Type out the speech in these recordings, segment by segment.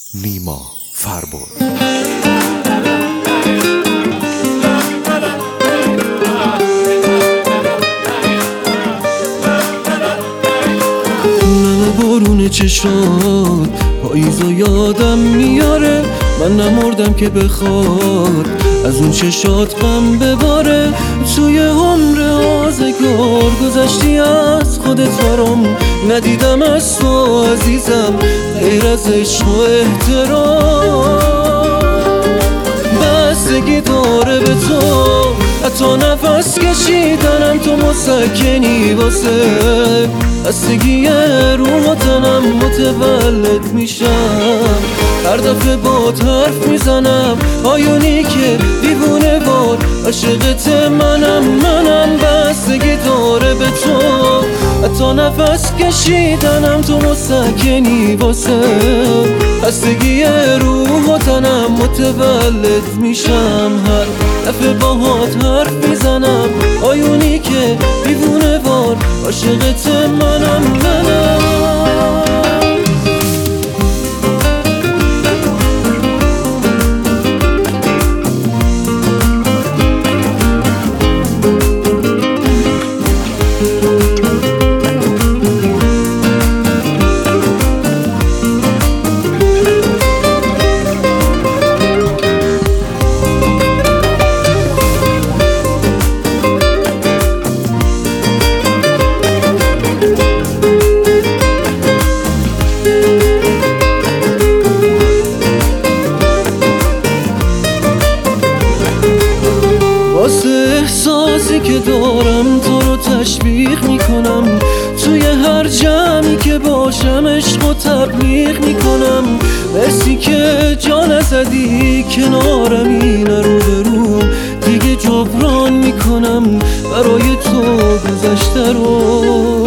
نیما فربد. بارون چشات پاییزا یادم میاره، من نمردم که بخواد از اون چشات غم بباره. توی عمر آزگار گذشتی از خودت برام، ندیدم از تو عزیزم غیر از عشق و احترام. بستگی داره به تو حتی نفس کشیدنم، تو مسکنی واسه بستگی روح و تنم. متولد میشم هر دفعه با حرف میزنم، آیونی که دیوونه وار عاشقت منم. بستگی داره به تو حتی نفس کشیدنم، تو مسکنی واسه بستگی روح و تنم. متولد میشم هر دفعه با حرف میزنم، آیونی که دیوونه وار عاشقت منم. واسه احساسی که دارم تو رو تشویق میکنم، توی هر جمعی که باشم عشق و تبلیغ میکنم. مرسی که جا نزدی کنارم، این رو به رو دیگه جبران میکنم برای تو گذشته رو.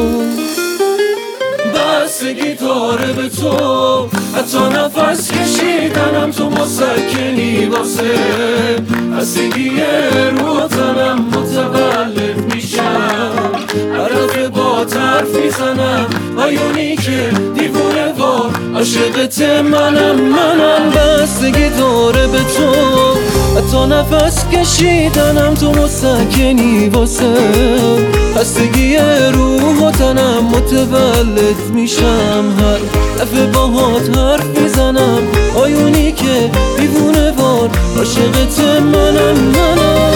بستگی داره به تو حتی نفس کشیدنم، تو مسکنی واسه بستگی روح تنم. متولد میشم هر دفعه با حرف میزنم، آیونی که دیوونه وار عاشقت منم. بستگی داره به تو حتی نفس کشیدنم، تو مسکنی واسه بستگی روح و تنم. متولد میشم هر دفعه با حرف میزنم، آیونی که دیوونه وار عاشقت منم.